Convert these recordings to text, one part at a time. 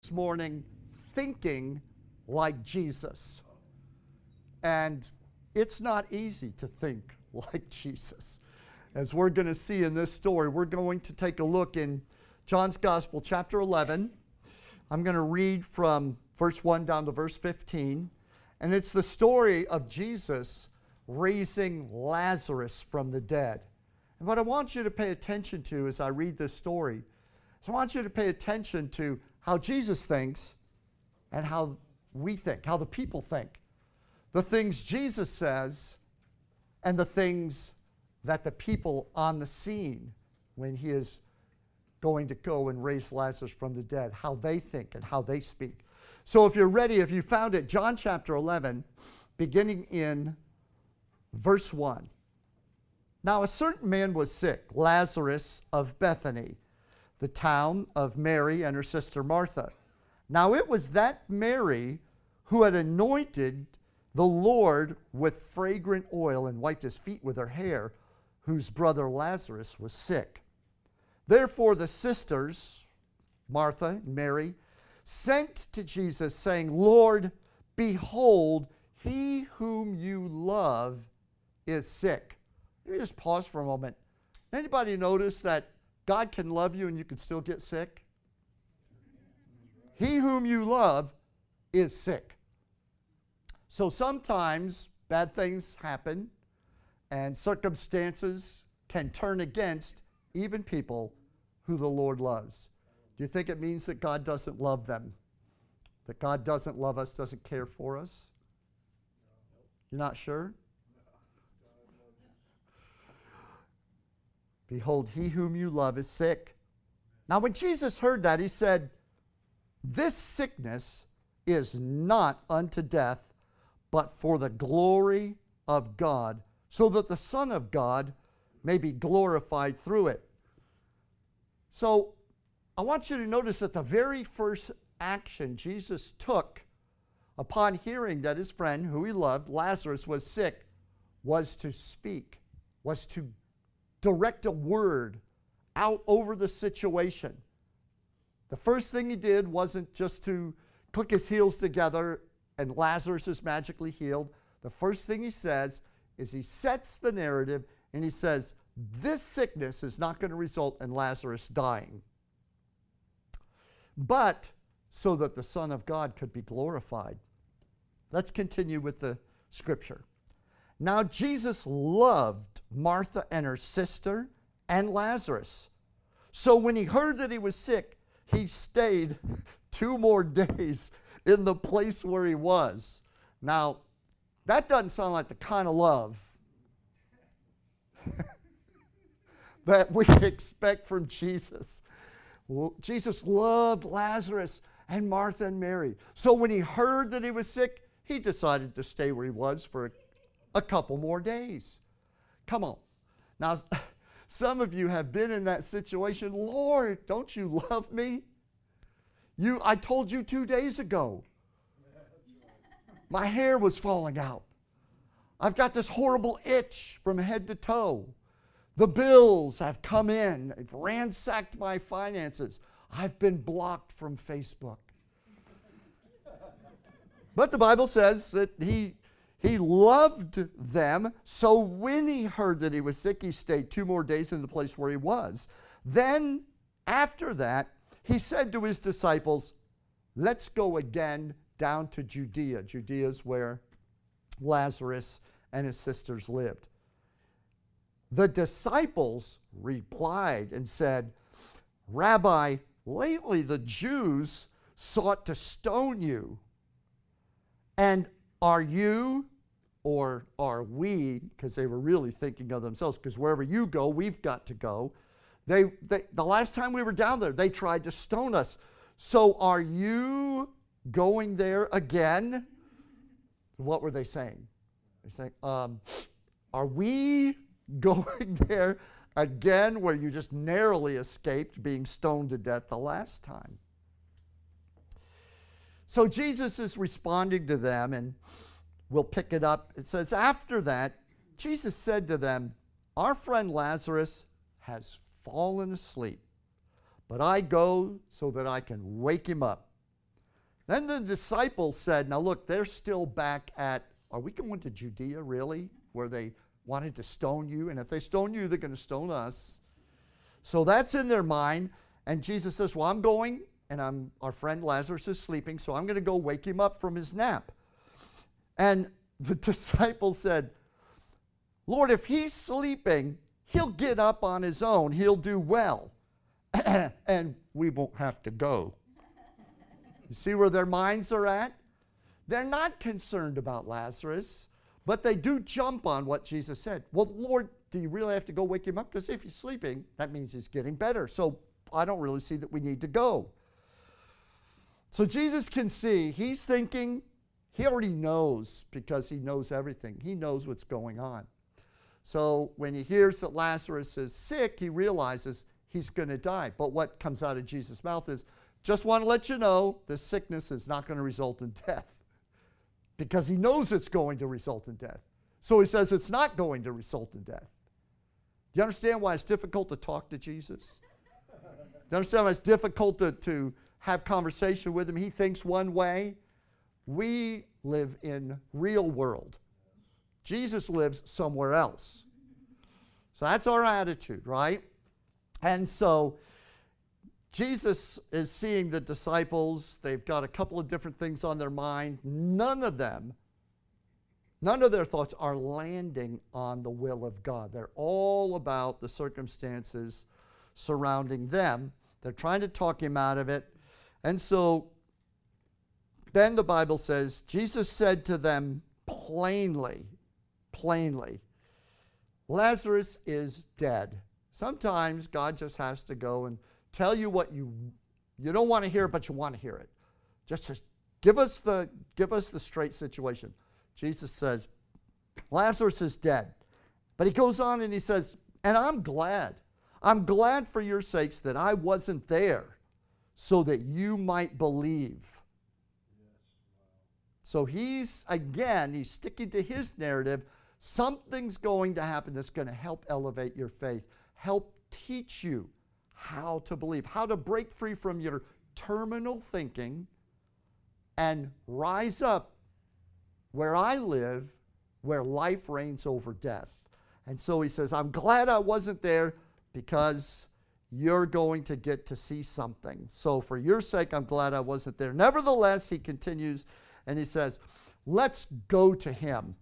this morning, thinking like Jesus. And it's not easy to think like Jesus. As we're going to see in this story, we're going to take a look in John's Gospel, chapter 11. I'm going to read from verse 1 down to verse 15. And it's the story of Jesus raising Lazarus from the dead. And what I want you to pay attention to as I read this story is I want you to pay attention to how Jesus thinks and how we think, how the people think. The things Jesus says and the things that the people on the scene when he is going to go and raise Lazarus from the dead, how they think and how they speak. So if you're ready, if you found it, John chapter 11, beginning in verse 1. Now a certain man was sick, Lazarus of Bethany, the town of Mary and her sister Martha. Now it was that Mary who had anointed the Lord with fragrant oil and wiped his feet with her hair, whose brother Lazarus was sick. Therefore the sisters, Martha and Mary, sent to Jesus, saying, Lord, behold, he whom you love is sick. Let me just pause for a moment. Anybody notice that God can love you and you can still get sick? He whom you love is sick. So sometimes bad things happen and circumstances can turn against even people who the Lord loves. Do you think it means that God doesn't love them? That God doesn't love us, doesn't care for us? You're not sure? Behold, he whom you love is sick. Now when Jesus heard that, he said, this sickness is not unto death, but for the glory of God, so that the Son of God may be glorified through it. So I want you to notice that the very first action Jesus took upon hearing that his friend, who he loved, Lazarus, was sick, was to speak, was to direct a word out over the situation. The first thing he did wasn't just to click his heels together and Lazarus is magically healed. The first thing he says is he sets the narrative and he says, this sickness is not going to result in Lazarus dying, but so that the Son of God could be glorified. Let's continue with the scripture. Now Jesus loved Martha and her sister and Lazarus. So when he heard that he was sick, he stayed 2 more days in the place where he was. Now, that doesn't sound like the kind of love that we expect from Jesus. Jesus loved Lazarus and Martha and Mary. So when he heard that he was sick, he decided to stay where he was for a couple more days. Come on. Now, some of you have been in that situation. Lord, don't you love me? I told you 2 days ago. My hair was falling out. I've got this horrible itch from head to toe. The bills have come in. They've ransacked my finances. I've been blocked from Facebook. But the Bible says that he loved them, so when he heard that he was sick, he stayed 2 more days in the place where he was. Then, after that, he said to his disciples, let's go again down to Judea. Judea is where Lazarus and his sisters lived. The disciples replied and said, Rabbi, lately the Jews sought to stone you. And are you, or are we, because they were really thinking of themselves, because wherever you go, we've got to go. The last time we were down there, they tried to stone us. So are you going there again? What were they saying? They're saying, are we going there again where you just narrowly escaped being stoned to death the last time? So Jesus is responding to them, and we'll pick it up. It says, after that, Jesus said to them, our friend Lazarus has fallen asleep, but I go so that I can wake him up. Then the disciples said, now look, they're still back at, are we going to Judea really? Where they wanted to stone you. And if they stone you, they're going to stone us. So that's in their mind. And Jesus says, well, I'm going, and our friend Lazarus is sleeping, so I'm going to go wake him up from his nap. And the disciples said, Lord, if he's sleeping, he'll get up on his own. He'll do well. And we won't have to go. You see where their minds are at? They're not concerned about Lazarus, but they do jump on what Jesus said. Well, Lord, do you really have to go wake him up? Because if he's sleeping, that means he's getting better. So I don't really see that we need to go. So Jesus can see, he's thinking, he already knows because he knows everything. He knows what's going on. So when he hears that Lazarus is sick, he realizes he's going to die. But what comes out of Jesus' mouth is, just want to let you know, this sickness is not going to result in death. Because he knows it's going to result in death. So he says it's not going to result in death. Do you understand why it's difficult to talk to Jesus? Do you understand why it's difficult to have conversation with him? He thinks one way. We live in real world. Jesus lives somewhere else. So that's our attitude, right? And so Jesus is seeing the disciples. They've got a couple of different things on their mind. None of their thoughts are landing on the will of God. They're all about the circumstances surrounding them. They're trying to talk him out of it. And so then the Bible says, Jesus said to them plainly, Lazarus is dead. Sometimes God just has to go and tell you what you don't want to hear, but you want to hear it. Just give us the straight situation. Jesus says, Lazarus is dead. But he goes on and he says, and I'm glad. I'm glad for your sakes that I wasn't there so that you might believe. So he's sticking to his narrative. Something's going to happen that's going to help elevate your faith, help teach you how to believe, how to break free from your terminal thinking and rise up where I live, where life reigns over death. And so he says, I'm glad I wasn't there because you're going to get to see something. So for your sake, I'm glad I wasn't there. Nevertheless, he continues and he says, let's go to him.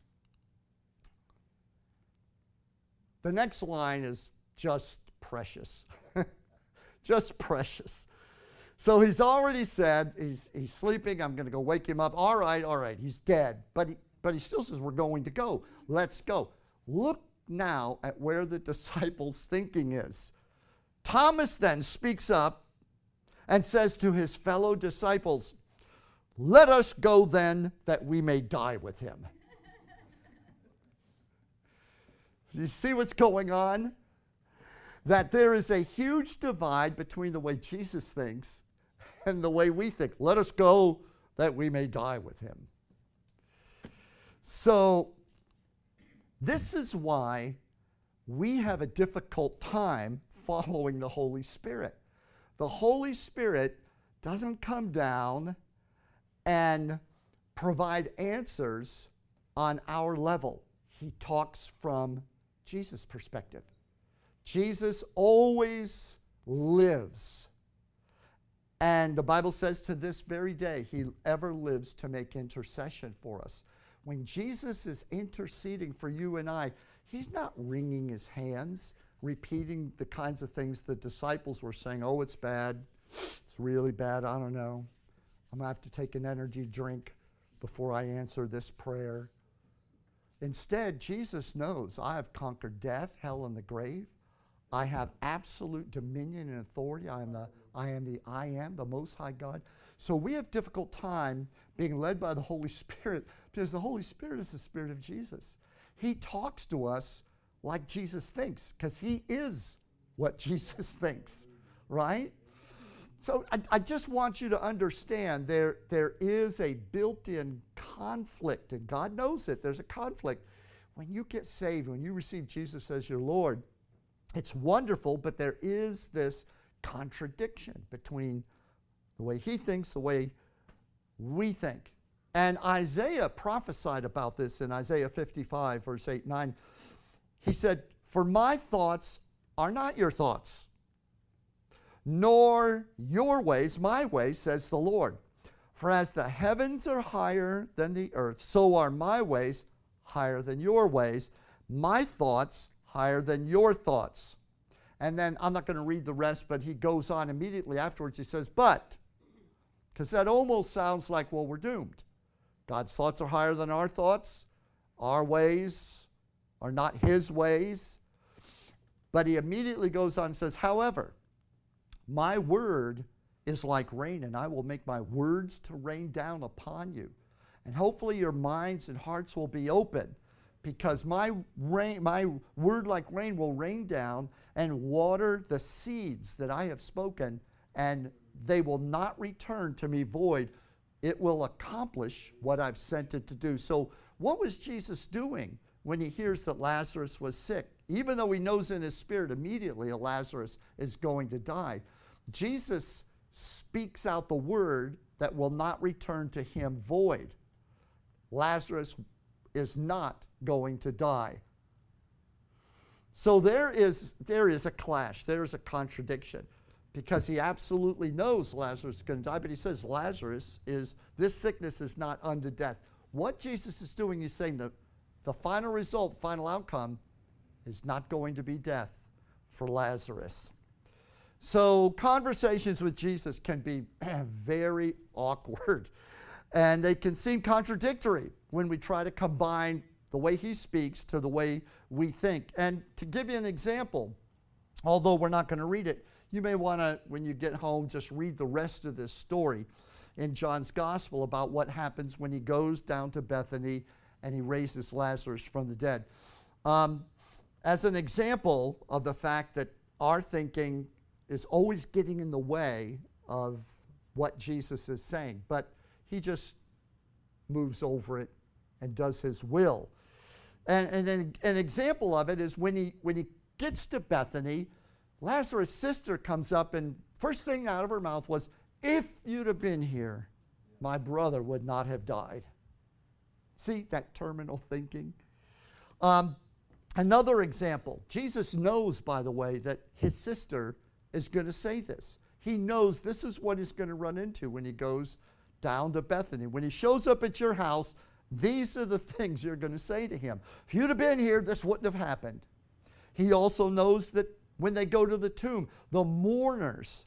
The next line is just precious. Just precious. So he's already said, he's sleeping, I'm going to go wake him up. All right, he's dead. But he still says, we're going to go. Let's go. Look now at where the disciples' thinking is. Thomas then speaks up and says to his fellow disciples, let us go then that we may die with him. You see what's going on? That there is a huge divide between the way Jesus thinks and the way we think. Let us go that we may die with him. So this is why we have a difficult time following the Holy Spirit. The Holy Spirit doesn't come down and provide answers on our level. He talks from Jesus' perspective. Jesus always lives. And the Bible says to this very day, he ever lives to make intercession for us. When Jesus is interceding for you and I, he's not wringing his hands, repeating the kinds of things the disciples were saying, oh, it's bad, it's really bad, I don't know. I'm going to have to take an energy drink before I answer this prayer. Instead, Jesus knows I have conquered death, hell, and the grave. I have absolute dominion and authority. I am the Most High God. So we have difficult time being led by the Holy Spirit because the Holy Spirit is the Spirit of Jesus. He talks to us like Jesus thinks because he is what Jesus thinks, right? So I just want you to understand there is a built-in conflict, and God knows it. There's a conflict. When you get saved, when you receive Jesus as your Lord, it's wonderful, but there is this contradiction between the way he thinks, the way we think. And Isaiah prophesied about this in Isaiah 55, verse 8 and 9. He said, "For my thoughts are not your thoughts, nor your ways my ways, says the Lord. For as the heavens are higher than the earth, so are my ways higher than your ways, my thoughts higher than your thoughts." And then I'm not going to read the rest, but he goes on immediately afterwards. He says, "But," because that almost sounds like, well, we're doomed. God's thoughts are higher than our thoughts. Our ways are not his ways. But he immediately goes on and says, "However, my word is like rain, and I will make my words to rain down upon you. And hopefully your minds and hearts will be open, because my word like rain will rain down and water the seeds that I have spoken, and they will not return to me void. It will accomplish what I've sent it to do." So what was Jesus doing when he hears that Lazarus was sick? Even though he knows in his spirit immediately Lazarus is going to die, Jesus speaks out the word that will not return to him void. Lazarus is not going to die. So there is a clash, there is a contradiction, because he absolutely knows Lazarus is going to die, but he says this sickness is not unto death. What Jesus is doing, he's saying that the final result, final outcome, is not going to be death for Lazarus. So conversations with Jesus can be very awkward, and they can seem contradictory when we try to combine the way he speaks to the way we think. And to give you an example, although we're not going to read it, you may want to, when you get home, just read the rest of this story in John's Gospel about what happens when he goes down to Bethany and he raises Lazarus from the dead. As an example of the fact that our thinking is always getting in the way of what Jesus is saying, but he just moves over it and does his will. And then an example of it is when he gets to Bethany, Lazarus' sister comes up, and first thing out of her mouth was, "If you'd have been here, my brother would not have died." See that terminal thinking? Another example, Jesus knows, by the way, that his sister is going to say this. He knows this is what he's going to run into when he goes down to Bethany. When he shows up at your house, these are the things you're going to say to him. If you'd have been here, this wouldn't have happened. He also knows that when they go to the tomb, the mourners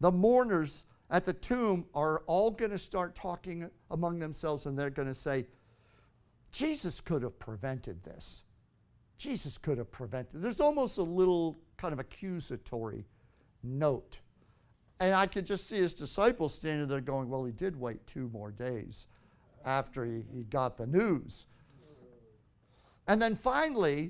at the tomb are all going to start talking among themselves, and they're going to say, Jesus could have prevented this. Jesus could have prevented. There's almost a little kind of accusatory note. And I could just see his disciples standing there going, well, he did wait 2 more days after he got the news. And then finally,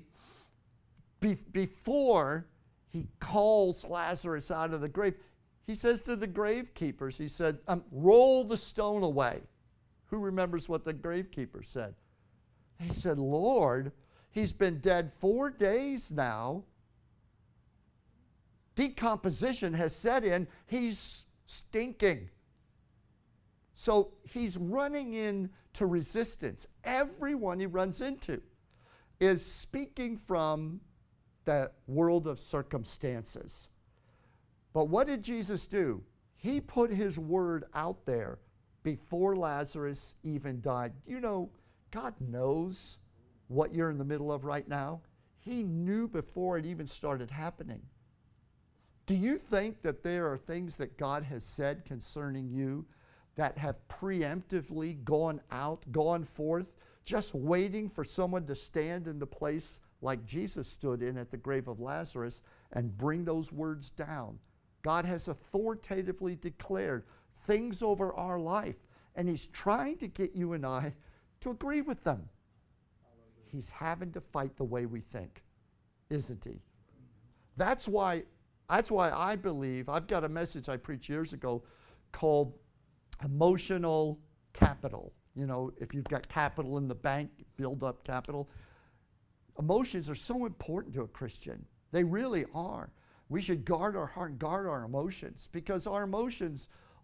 before he calls Lazarus out of the grave, he says to the gravekeepers, he said, roll the stone away. Who remembers what the gravekeeper said? They said, Lord, he's been dead 4 days now. Decomposition has set in. He's stinking. So he's running into resistance. Everyone he runs into is speaking from the world of circumstances. But what did Jesus do? He put his word out there before Lazarus even died. You know, God knows what you're in the middle of right now. He knew before it even started happening. Do you think that there are things that God has said concerning you that have preemptively gone forth, just waiting for someone to stand in the place like Jesus stood in at the grave of Lazarus and bring those words down? God has authoritatively declared things over our life, and he's trying to get you and I to agree with them. He's having to fight the way we think, isn't he? That's why I believe, I've got a message I preached years ago called emotional capital. You know, if you've got capital in the bank, build up capital. Emotions are so important to a Christian. They really are. We should guard our heart, guard our emotions, because our emotions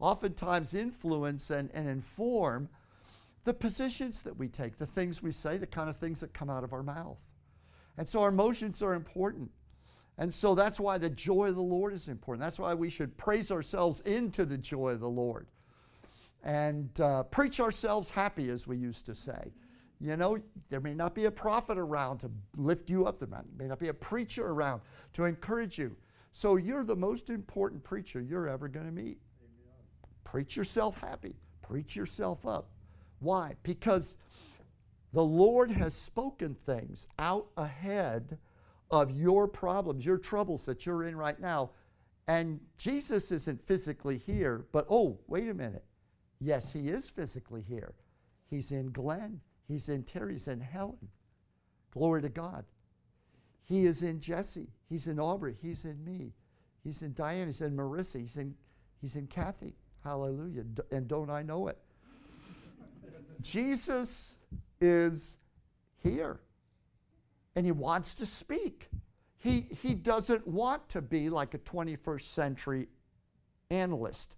oftentimes influence and inform the positions that we take, the things we say, the kind of things that come out of our mouth. And so our emotions are important. And so that's why the joy of the Lord is important. That's why we should praise ourselves into the joy of the Lord. And preach ourselves happy, as we used to say. You know, there may not be a prophet around to lift you up. There may not be a preacher around to encourage you. So you're the most important preacher you're ever going to meet. Amen. Preach yourself happy. Preach yourself up. Why? Because the Lord has spoken things out ahead of your problems, your troubles that you're in right now. And Jesus isn't physically here, but oh, wait a minute. Yes, he is physically here. He's in Glenn. He's in Terry. He's in Helen. Glory to God. He is in Jesse. He's in Aubrey. He's in me. He's in Diane. He's in Marissa. He's in Kathy. Hallelujah. And don't I know it? Jesus is here. And he wants to speak. He doesn't want to be like a 21st century analyst,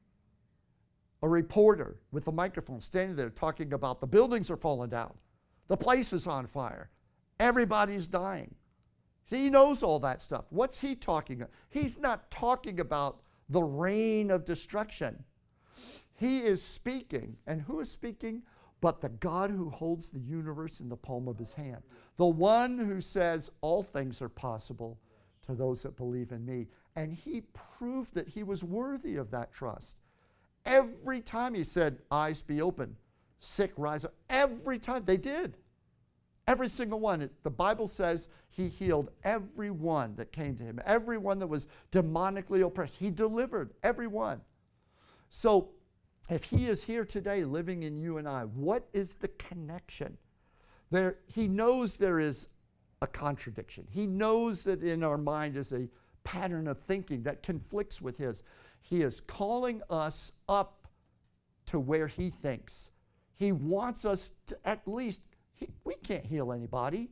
a reporter with a microphone standing there talking about the buildings are falling down, the place is on fire, everybody's dying. See, he knows all that stuff. What's he talking about? He's not talking about the reign of destruction. He is speaking, and who is speaking? But the God who holds the universe in the palm of his hand. The one who says all things are possible to those that believe in me. And he proved that he was worthy of that trust. Every time he said, eyes be open, sick rise up. Every time they did. Every single one. The Bible says he healed every one that came to him. Everyone that was demonically oppressed. He delivered everyone. So if he is here today living in you and I, what is the connection? He knows there is a contradiction. He knows that in our mind is a pattern of thinking that conflicts with his. He is calling us up to where he thinks. He wants us to at least, we can't heal anybody.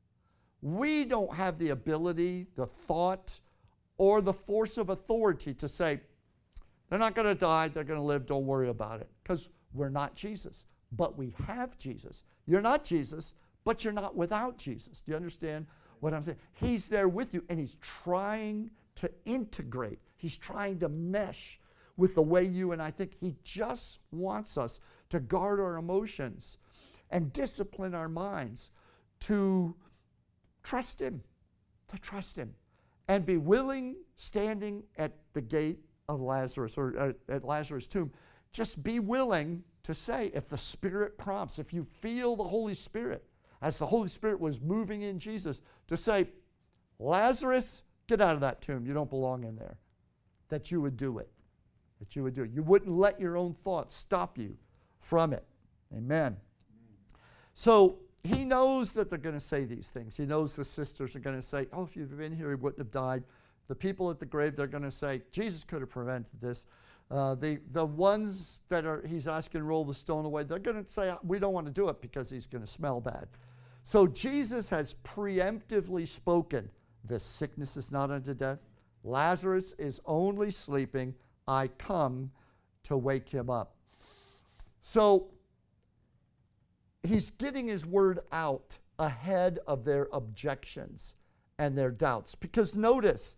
We don't have the ability, the thought, or the force of authority to say, they're not going to die, they're going to live, don't worry about it. Because we're not Jesus, but we have Jesus. You're not Jesus, but you're not without Jesus. Do you understand what I'm saying? He's there with you, and he's trying to integrate. He's trying to mesh with the way you and I think. He just wants us to guard our emotions and discipline our minds to trust him, and be willing, standing at the gate of Lazarus, or at Lazarus' tomb, just be willing to say, if the Spirit prompts, if you feel the Holy Spirit, as the Holy Spirit was moving in Jesus, to say, Lazarus, get out of that tomb. You don't belong in there. That you would do it. That you would do it. You wouldn't let your own thoughts stop you from it. Amen. So he knows that they're going to say these things. He knows the sisters are going to say, oh, if you'd been here, he wouldn't have died. The people at the grave, they're going to say, Jesus could have prevented this. The ones that he's asking to roll the stone away, they're going to say, we don't want to do it because he's going to smell bad. So Jesus has preemptively spoken, this sickness is not unto death. Lazarus is only sleeping. I come to wake him up. So he's getting his word out ahead of their objections and their doubts. Because notice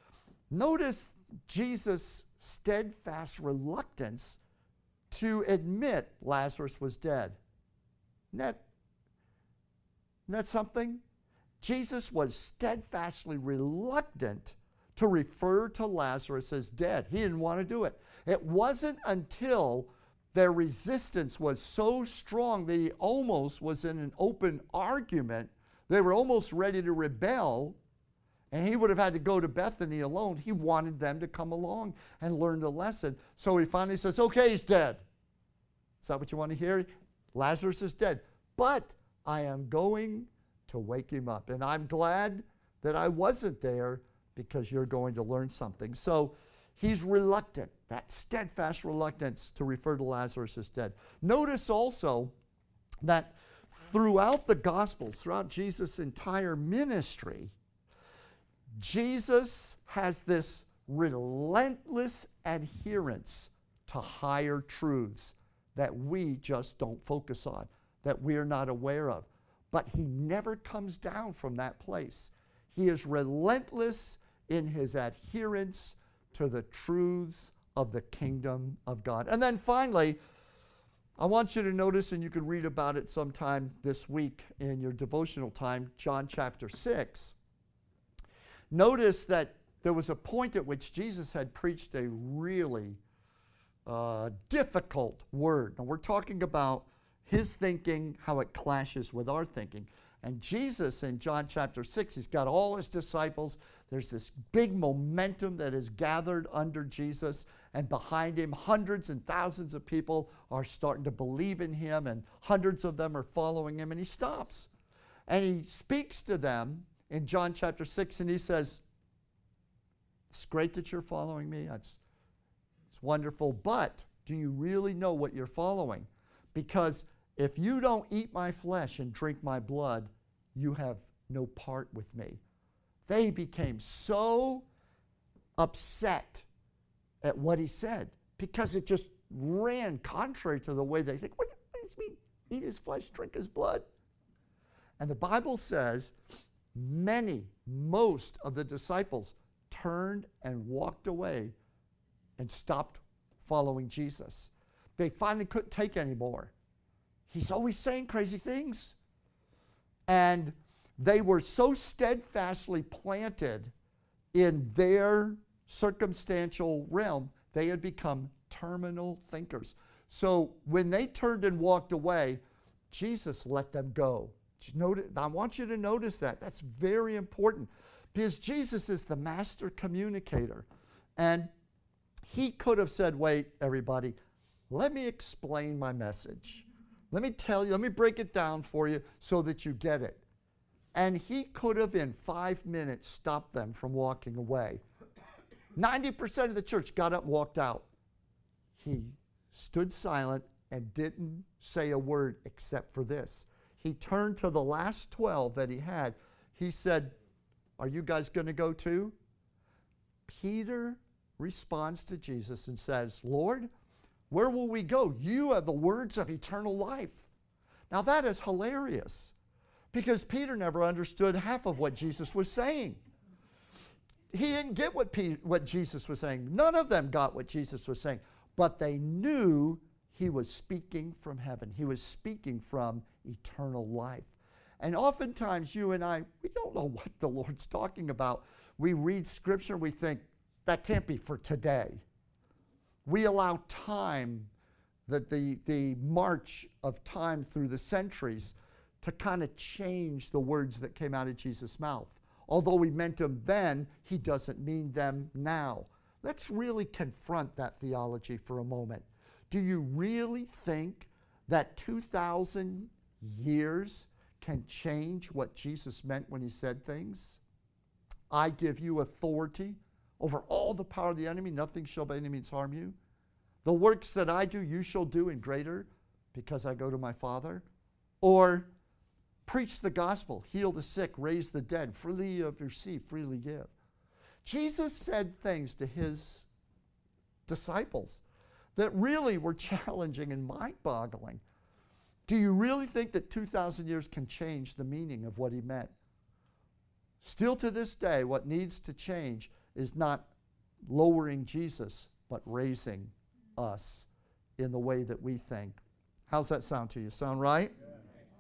Jesus' steadfast reluctance to admit Lazarus was dead. Isn't that something? Jesus was steadfastly reluctant to refer to Lazarus as dead. He didn't want to do it. It wasn't until their resistance was so strong that he almost was in an open argument. They were almost ready to rebel, and he would have had to go to Bethany alone. He wanted them to come along and learn the lesson. So he finally says, okay, he's dead. Is that what you want to hear? Lazarus is dead. But I am going to wake him up. And I'm glad that I wasn't there because you're going to learn something. So he's reluctant, that steadfast reluctance to refer to Lazarus as dead. Notice also that throughout the Gospels, throughout Jesus' entire ministry, Jesus has this relentless adherence to higher truths that we just don't focus on, that we're not aware of. But he never comes down from that place. He is relentless in his adherence to the truths of the kingdom of God. And then finally, I want you to notice, and you can read about it sometime this week in your devotional time, John chapter 6. Notice that there was a point at which Jesus had preached a really difficult word. And we're talking about his thinking, how it clashes with our thinking. And Jesus in John chapter 6, he's got all his disciples. There's this big momentum that is gathered under Jesus. And behind him, hundreds and thousands of people are starting to believe in him. And hundreds of them are following him. And he stops. And he speaks to them in John chapter 6. And he says, it's great that you're following me. It's wonderful. But do you really know what you're following? Because if you don't eat my flesh and drink my blood, you have no part with me. They became so upset at what he said because it just ran contrary to the way they think. What does it mean? Eat his flesh, drink his blood? And the Bible says most of the disciples turned and walked away and stopped following Jesus. They finally couldn't take anymore. He's always saying crazy things. And they were so steadfastly planted in their circumstantial realm, they had become terminal thinkers. So when they turned and walked away, Jesus let them go. I want you to notice that. That's very important because Jesus is the master communicator. And he could have said, wait, everybody, let me explain my message. Let me tell you, let me break it down for you so that you get it. And he could have, in 5 minutes, stopped them from walking away. 90% of the church got up and walked out. He stood silent and didn't say a word except for this. He turned to the last 12 that he had. He said, are you guys going to go too? Peter responds to Jesus and says, Lord, where will we go? You have the words of eternal life. Now that is hilarious because Peter never understood half of what Jesus was saying. He didn't get what Jesus was saying. None of them got what Jesus was saying, but they knew he was speaking from heaven. He was speaking from eternal life. And oftentimes you and I, we don't know what the Lord's talking about. We read scripture, we think, that can't be for today. We allow time, that the march of time through the centuries, to kind of change the words that came out of Jesus' mouth. Although we meant them then, he doesn't mean them now. Let's really confront that theology for a moment. Do you really think that 2,000 years can change what Jesus meant when he said things? I give you authority over all the power of the enemy. Nothing shall by any means harm you. The works that I do, you shall do in greater, because I go to my Father. Or preach the gospel, heal the sick, raise the dead, freely of your seed, freely give. Jesus said things to his disciples that really were challenging and mind-boggling. Do you really think that 2,000 years can change the meaning of what he meant? Still to this day, what needs to change is not lowering Jesus, but raising us in the way that we think. How's that sound to you? Sound right? Yeah.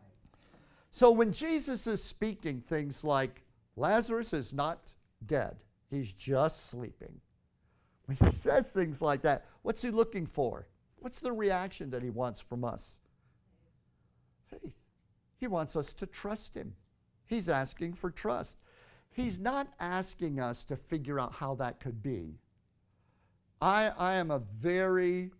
So when Jesus is speaking things like, Lazarus is not dead, he's just sleeping. When he says things like that, what's he looking for? What's the reaction that he wants from us? Faith. He wants us to trust him. He's asking for trust. He's not asking us to figure out how that could be. I am a very,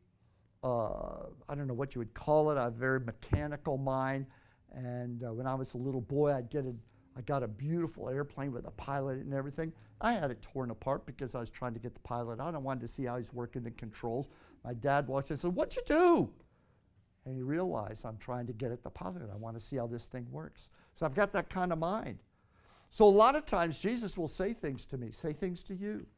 I don't know what you would call it, I have a very mechanical mind. And when I was a little boy, I got a beautiful airplane with a pilot and everything. I had it torn apart because I was trying to get the pilot out. I wanted to see how he's working the controls. My dad walked in and said, "What'd you do?" And he realized I'm trying to get at the pilot. I want to see how this thing works. So I've got that kind of mind. So a lot of times Jesus will say things to me, say things to you.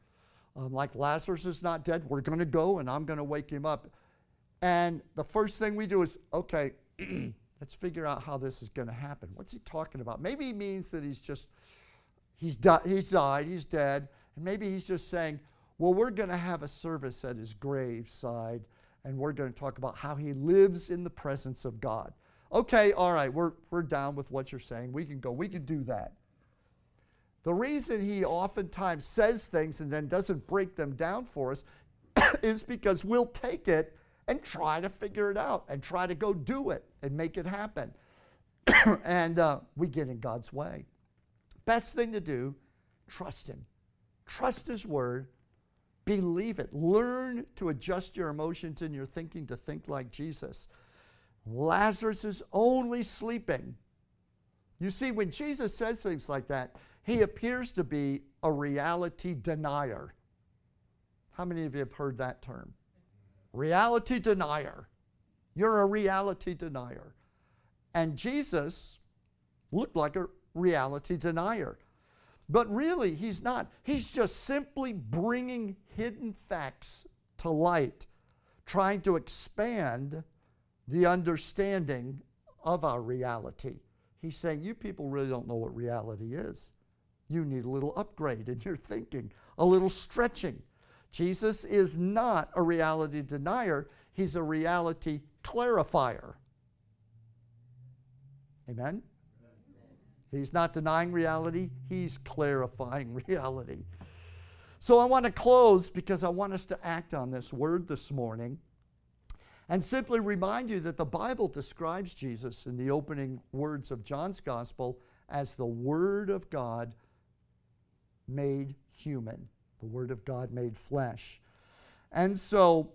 Like Lazarus is not dead. We're going to go and I'm going to wake him up. And the first thing we do is, okay, let's figure out how this is going to happen. What's he talking about? Maybe he means that he's died, he's dead. And maybe he's just saying, well, we're going to have a service at his graveside, and we're going to talk about how he lives in the presence of God. Okay, all right, we're down with what you're saying. We can go. We can do that. The reason he oftentimes says things and then doesn't break them down for us is because we'll take it and try to figure it out and try to go do it and make it happen. And we get in God's way. Best thing to do, trust him. Trust his word. Believe it. Learn to adjust your emotions and your thinking to think like Jesus. Lazarus is only sleeping. You see, when Jesus says things like that, he appears to be a reality denier. How many of you have heard that term? Reality denier. You're a reality denier. And Jesus looked like a reality denier. But really, he's not. He's just simply bringing hidden facts to light, trying to expand the understanding of our reality. He's saying, you people really don't know what reality is. You need a little upgrade in your thinking, a little stretching. Jesus is not a reality denier. He's a reality clarifier. Amen? He's not denying reality. He's clarifying reality. So I want to close because I want us to act on this word this morning and simply remind you that the Bible describes Jesus in the opening words of John's Gospel as the Word of God made human, the Word of God made flesh. And so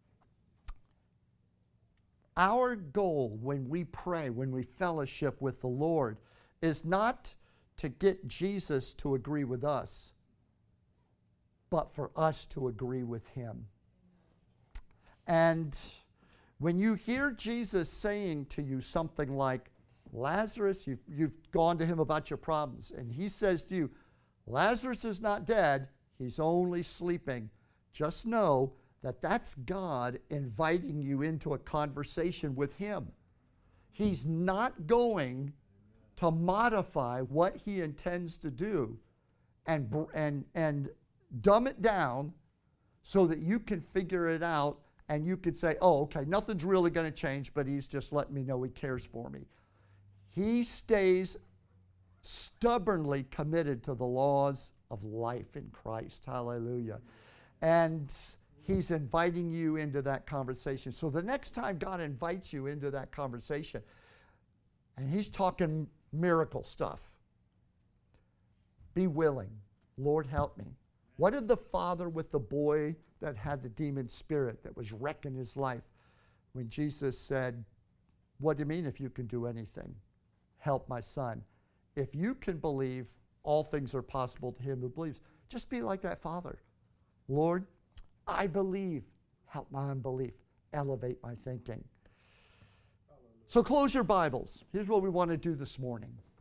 our goal when we pray, when we fellowship with the Lord, is not to get Jesus to agree with us, but for us to agree with him. And when you hear Jesus saying to you something like, Lazarus, you've gone to him about your problems, and he says to you, Lazarus is not dead, he's only sleeping. Just know that that's God inviting you into a conversation with him. He's not going to modify what he intends to do and dumb it down so that you can figure it out and you could say, oh, okay, nothing's really going to change, but he's just letting me know he cares for me. He stays stubbornly committed to the laws of life in Christ. Hallelujah. And he's inviting you into that conversation. So the next time God invites you into that conversation, and he's talking miracle stuff, be willing. Lord, help me. What did the father with the boy that had the demon spirit that was wrecking his life, when Jesus said, what do you mean if you can do anything? Help my son. If you can believe, all things are possible to him who believes. Just be like that father. Lord, I believe. Help my unbelief. Elevate my thinking. So close your Bibles. Here's what we want to do this morning.